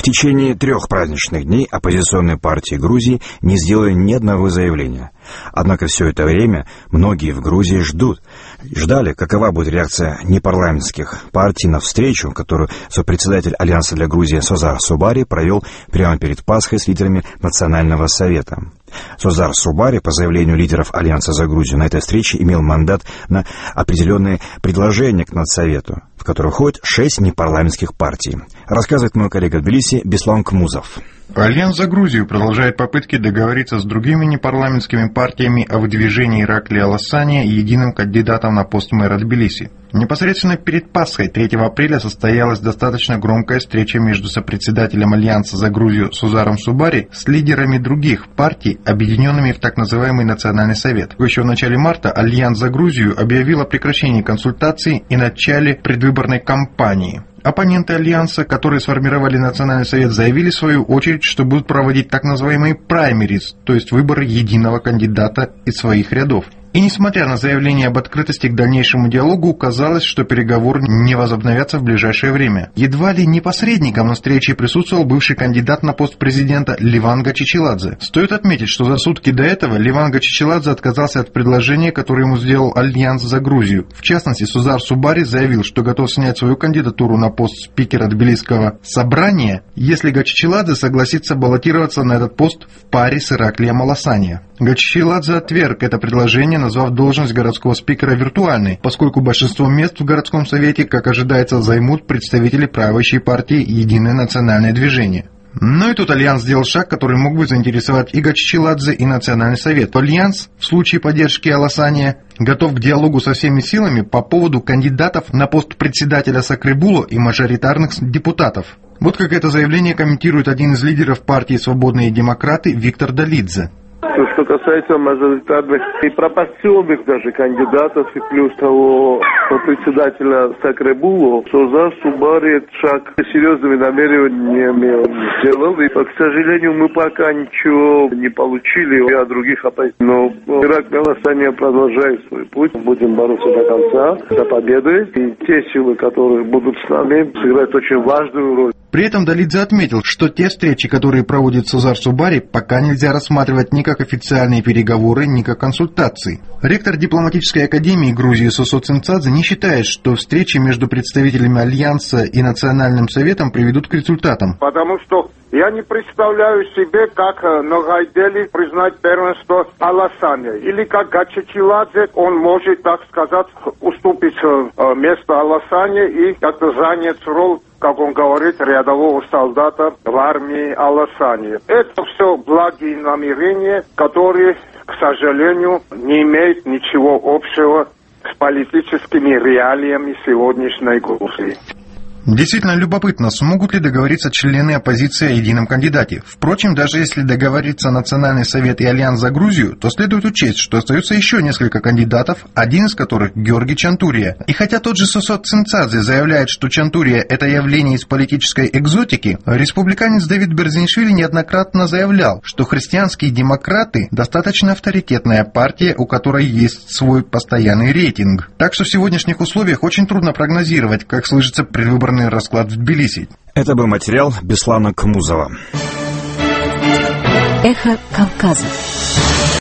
течение 3 праздничных дней оппозиционные партии Грузии не сделали ни одного заявления. Однако все это время многие в Грузии ждали, какова будет реакция непарламентских партий на встречу, которую сопредседатель Альянса для Грузии Созар Субари провел прямо перед Пасхой с лидерами Национального совета. Созар Субари, по заявлению лидеров Альянса за Грузию, на этой встрече имел мандат на определенные предложения к Надсовету, в который входят 6 непарламентских партий. Рассказывает мой коллега в Тбилиси Беслан Кмузов. Альянс за Грузию продолжает попытки договориться с другими непарламентскими партиями о выдвижении Ираклия Аласания единым кандидатом на пост мэра Тбилиси. Непосредственно перед Пасхой 3 апреля состоялась достаточно громкая встреча между сопредседателем Альянса за Грузию Созаром Субари с лидерами других партий, объединенными в так называемый Национальный совет. Еще в начале марта Альянс за Грузию объявил о прекращении консультаций и начале предвыборной кампании. Оппоненты Альянса, которые сформировали Национальный совет, заявили в свою очередь, что будут проводить так называемые праймериз, то есть выборы единого кандидата из своих рядов. И несмотря на заявление об открытости к дальнейшему диалогу, казалось, что переговоры не возобновятся в ближайшее время. Едва ли не посредником на встрече присутствовал бывший кандидат на пост президента Леванга Чичиладзе. Стоит отметить, что за сутки до этого Леванга Чичиладзе отказался от предложения, которое ему сделал Альянс за Грузию. В частности, Созар Субари заявил, что готов снять свою кандидатуру на пост спикера Тбилисского собрания, если Гачичиладзе согласится баллотироваться на этот пост в паре с Ираклием Аласания. Гачичиладзе отверг это предложение, назвав должность городского спикера виртуальной, поскольку большинство мест в городском совете, как ожидается, займут представители правящей партии «Единое национальное движение». Но и тут Альянс сделал шаг, который мог бы заинтересовать и Гачичиладзе, и Национальный совет. Альянс, в случае поддержки Аласания, готов к диалогу со всеми силами по поводу кандидатов на пост председателя Сакребуло и мажоритарных депутатов. Вот как это заявление комментирует один из лидеров партии «Свободные демократы» Виктор Долидзе. Что касается мажоритарных и пропорционных даже кандидатов, и плюс того председателя Сакребуло, Созар Субари этот шаг серьезными намерениями сделал. И, к сожалению, мы пока ничего не получили от других оппозиционных. Но Ираклий Аласания продолжает свой путь. Будем бороться до конца, до победы. И те силы, которые будут с нами, сыграют очень важную роль. При этом Долидзе отметил, что те встречи, которые проводит Созар Субари, пока нельзя рассматривать ни как официальные переговоры, ни как консультации. Ректор дипломатической академии Грузии Сосо Цинцадзе не считает, что встречи между представителями Альянса и Национальным советом приведут к результатам. Потому что я не представляю себе, как Ногайдели признать первенство Аласания. Или как Гачичиладзе, он может, так сказать, уступить место Аласания и как-то занять роль, как он говорит, рядового солдата в армии Аласания. Это все благие намерения, которые, к сожалению, не имеют ничего общего с политическими реалиями сегодняшней Грузии. Действительно любопытно, смогут ли договориться члены оппозиции о едином кандидате. Впрочем, даже если договорится Национальный совет и Альянс за Грузию, то следует учесть, что остается еще несколько кандидатов, один из которых Георгий Чантурия. И хотя тот же Сосо Цинцадзе заявляет, что Чантурия – это явление из политической экзотики, республиканец Давид Берзинишвили неоднократно заявлял, что христианские демократы – достаточно авторитетная партия, у которой есть свой постоянный рейтинг. Так что в сегодняшних условиях очень трудно прогнозировать, как сложится предвыборный расклад в Тбилиси. Это был материал Беслана Кмузова. Эхо Кавказа.